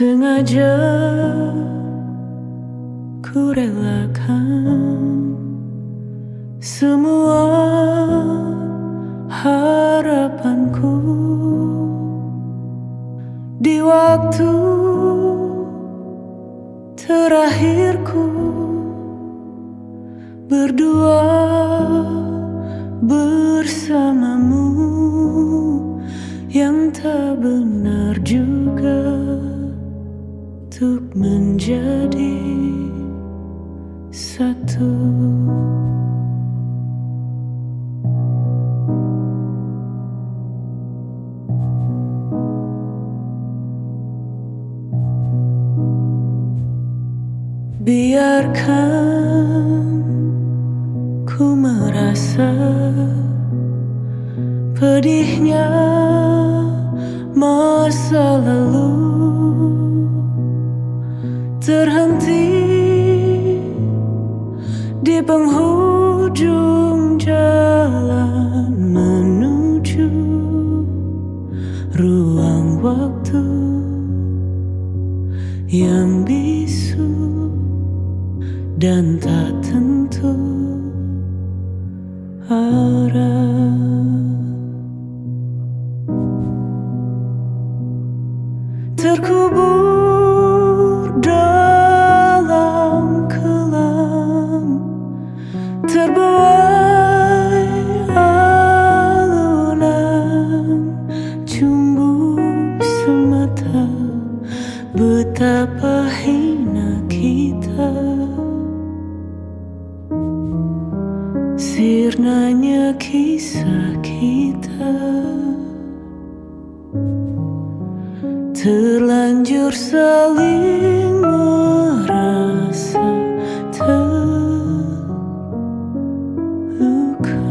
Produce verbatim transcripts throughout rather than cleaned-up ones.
Sengaja ku relakan semua harapanku di waktu terakhirku berdua bersamamu, yang tak benar juga untuk menjadi satu. Biarkan ku merasa pedihnya masa lalu terhenti di penghujung jalan menuju ruang waktu yang bisu dan tak tentu arah. Terkubur dalam kelam, terbuai alunan cumbu semata, betapa hina kita. Sirnanya kisah kita, terlanjur saling merasa terluka.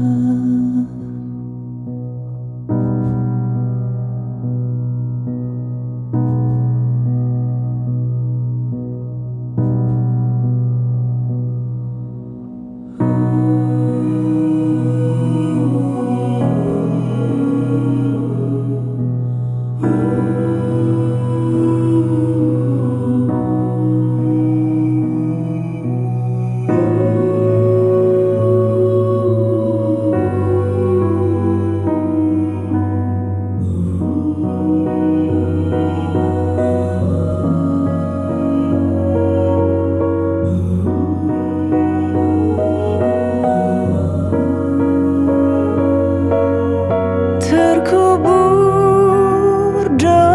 Terkubur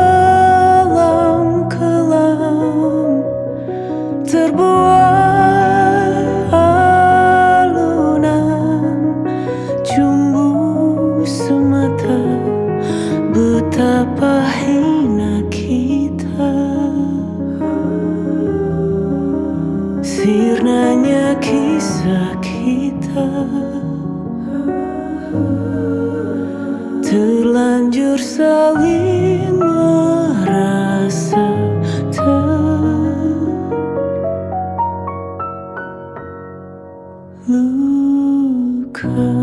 dalam kelam, terbuai alunan cumbu semata, betapa hina kita. Sirnanya kisah kita, terlanjur saling merasa terluka.